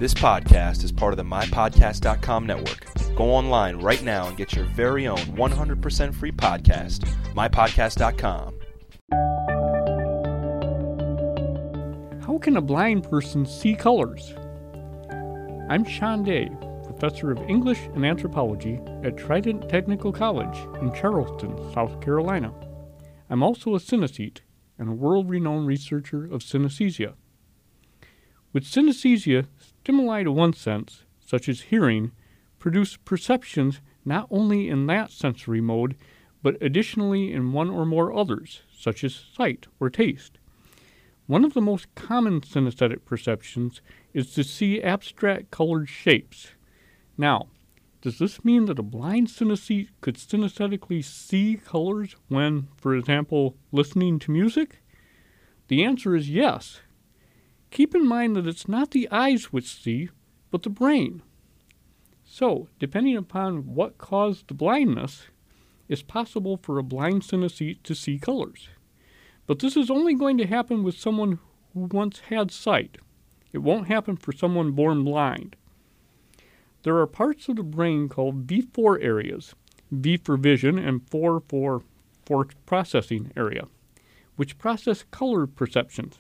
This podcast is part of the MyPodcast.com network. Go online right now and get your very own 100% free podcast, MyPodcast.com. How can a blind person see colors? I'm Sean Day, professor of English and Anthropology at Trident Technical College in Charleston, South Carolina. I'm also a synesthete and a world-renowned researcher of synesthesia. With synesthesia, stimuli to one sense, such as hearing, produce perceptions not only in that sensory mode, but additionally in one or more others, such as sight or taste. One of the most common synesthetic perceptions is to see abstract colored shapes. Now, does this mean that a blind synesthete could synesthetically see colors when, for example, listening to music? The answer is yes. Keep in mind that it's not the eyes which see, but the brain. So, depending upon what caused the blindness, it's possible for a blind synesthete to see colors. But this is only going to happen with someone who once had sight. It won't happen for someone born blind. There are parts of the brain called V4 areas, V for vision and 4 for processing area, which process color perceptions.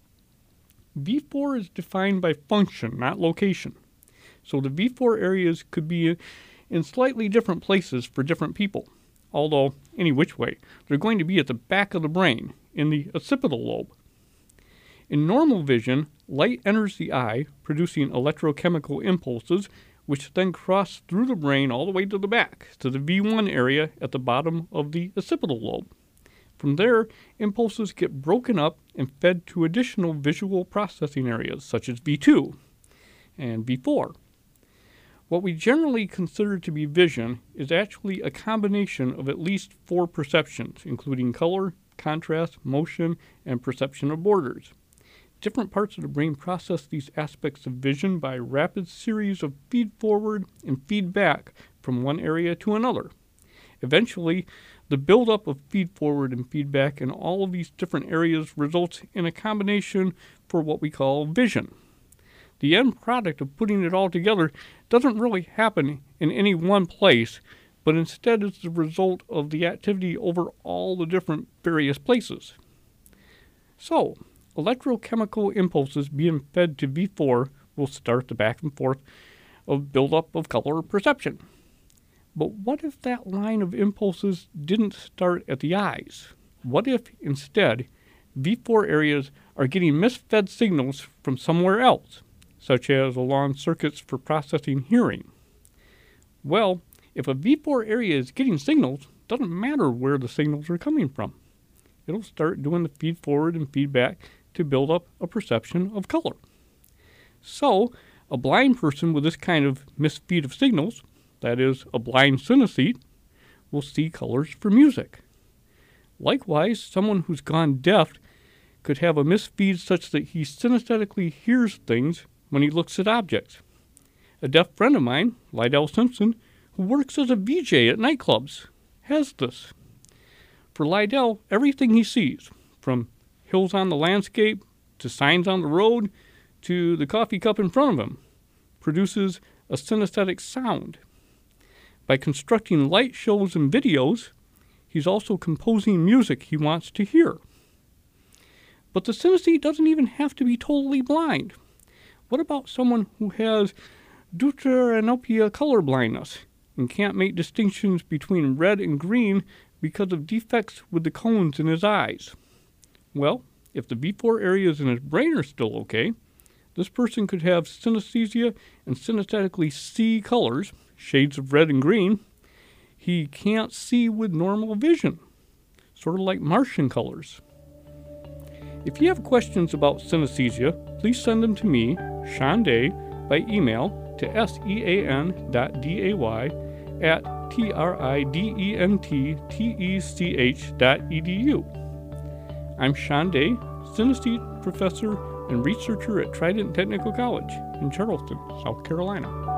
V4 is defined by function, not location. So the V4 areas could be in slightly different places for different people. Although, any which way, they're going to be at the back of the brain, in the occipital lobe. In normal vision, light enters the eye, producing electrochemical impulses, which then cross through the brain all the way to the back, to the V1 area at the bottom of the occipital lobe. From there, impulses get broken up and fed to additional visual processing areas, such as V2 and V4. What we generally consider to be vision is actually a combination of at least 4 perceptions, including color, contrast, motion, and perception of borders. Different parts of the brain process these aspects of vision by a rapid series of feed-forward and feedback from one area to another. Eventually, the buildup of feed-forward and feedback in all of these different areas results in a combination for what we call vision. The end product of putting it all together doesn't really happen in any one place, but instead is the result of the activity over all the different various places. So, electrochemical impulses being fed to V4 will start the back and forth of buildup of color perception. But what if that line of impulses didn't start at the eyes? What if, instead, V4 areas are getting misfed signals from somewhere else, such as along circuits for processing hearing? Well, if a V4 area is getting signals, it doesn't matter where the signals are coming from. It'll start doing the feed forward and feedback to build up a perception of color. So, a blind person with this kind of misfeed of signals, that is, a blind synesthete, will see colors for music. Likewise, someone who's gone deaf could have a misfeed such that he synesthetically hears things when he looks at objects. A deaf friend of mine, Lydell Simpson, who works as a VJ at nightclubs, has this. For Lydell, everything he sees, from hills on the landscape, to signs on the road, to the coffee cup in front of him, produces a synesthetic sound. By constructing light shows and videos, he's also composing music he wants to hear. But the synesthete doesn't even have to be totally blind. What about someone who has deuteranopia color blindness and can't make distinctions between red and green because of defects with the cones in his eyes? Well, if the V4 areas in his brain are still okay, this person could have synesthesia and synesthetically see colors, shades of red and green, he can't see with normal vision, sort of like Martian colors. If you have questions about synesthesia, please send them to me, Sean Day, by email to sean.day@tridenttech.edu. I'm Sean Day, synesthete professor and researcher at Trident Technical College in Charleston, South Carolina.